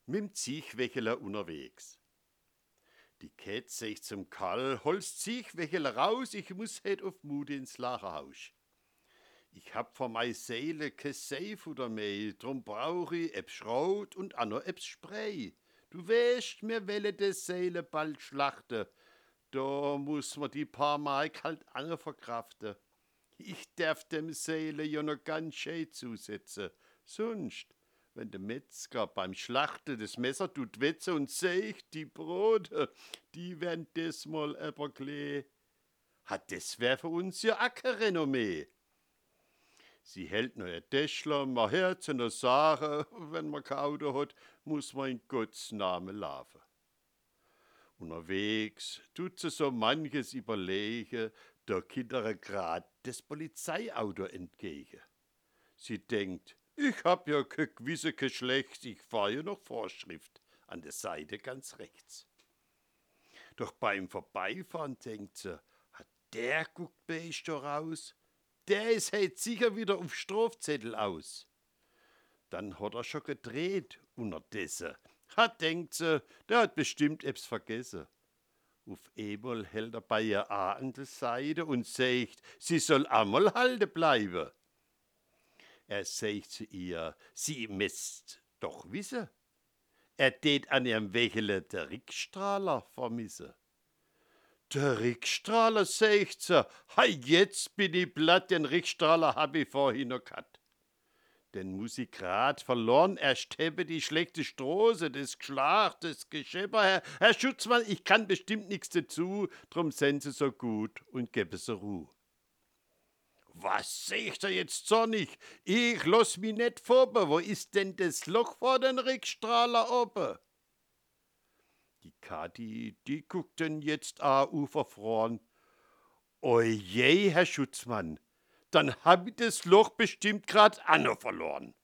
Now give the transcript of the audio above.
Mit'm Ziechwächeler unterwegs. Die Käth sagt zum Karl: Hol's Ziechwächeler raus, ich muss heut auf Mude ins Lagerhaus. Ich hab vor mei Seele ke Seifutter mehr, drum brauch ich ebs Schrot und auch noch ebs Spray. Du weißt, mir welle de Seele bald schlachte. Da muss man die paar Mark halt ange verkrafte. Ich darf dem Seele ja noch ganz schön zusetzen. Sonst, wenn der Metzger beim Schlachten das Messer tut wetze und seht, die Brote, die werden des mal aber klee. Hat das wär für uns ja auch kein Renommee. Sie hält noch ein Täschler, ma Herz in der Sache, wenn man kein Auto hat, muss man in Gottes Namen laufen. Unterwegs tut sie so manches überlegen, da kommt ihr grad das Polizeiauto entgegen. Sie denkt, ich hab ja kein gewisse Geschlecht, ich fahr ja noch Vorschrift, an der Seite ganz rechts. Doch beim Vorbeifahren denkt sie, hat der guckt beige da raus, der ist halt sicher wieder auf Strafzettel aus. Dann hat er schon gedreht unterdessen. Denkt sie, der hat bestimmt etwas vergessen. Auf einmal hält er bei ihr an der Seite und sagt, sie soll einmal halten bleiben. Er sagt zu ihr, sie müsst doch wissen, er tät an ihrem Wächele der Rickstrahler vermissen. Der Rickstrahler, sagt sie, hei, jetzt bin ich platt, den Rickstrahler hab ich vorhin noch gehabt. Den muss ich grad verloren, erst habe die schlechte Straße, das Geschlag, das Geschäber. Herr Schutzmann, ich kann bestimmt nichts dazu, drum sind Sie so gut und gebe Sie Ruhe. Was seht ihr jetzt zornig? Ich lass mich nicht vorbe, wo ist denn das Loch vor den Rickstrahler oben? Die Kathi, die guckt denn jetzt verfroren. Oje, Herr Schutzmann, dann hab ich das Loch bestimmt grad anno verloren.